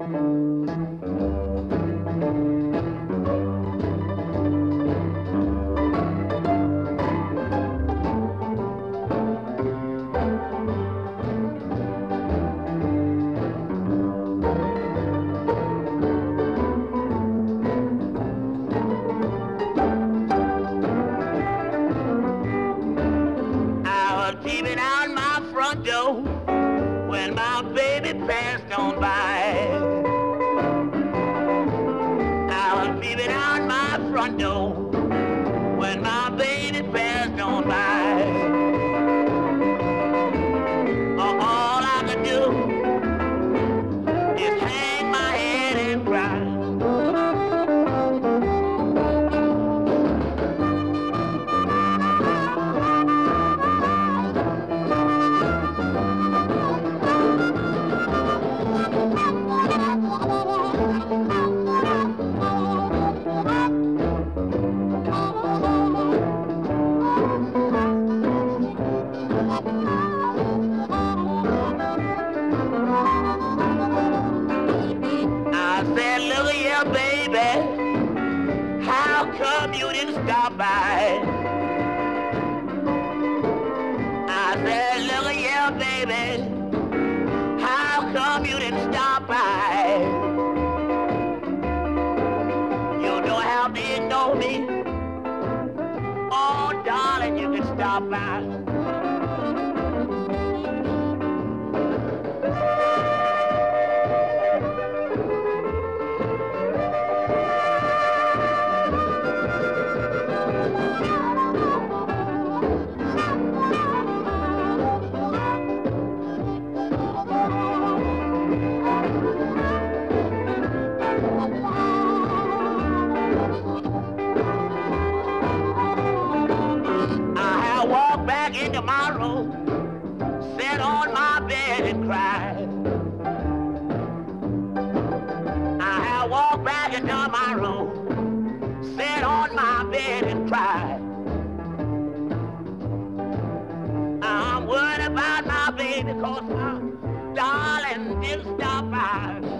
I was peeping out my front door when my baby passed on by. I was peeping out my front door when my baby passed on by. All I could do is hang my head and cry. I said, look here, baby, how come you didn't stop by? I said, look here, baby, how come you didn't stop by? You don't have to ignore me. Oh, darling, you can stop by. I walked back into my room, sat on my bed and cried. I walked back into my room, sat on my bed and cried. I'm worried about my baby 'cause my darling didn't stop by.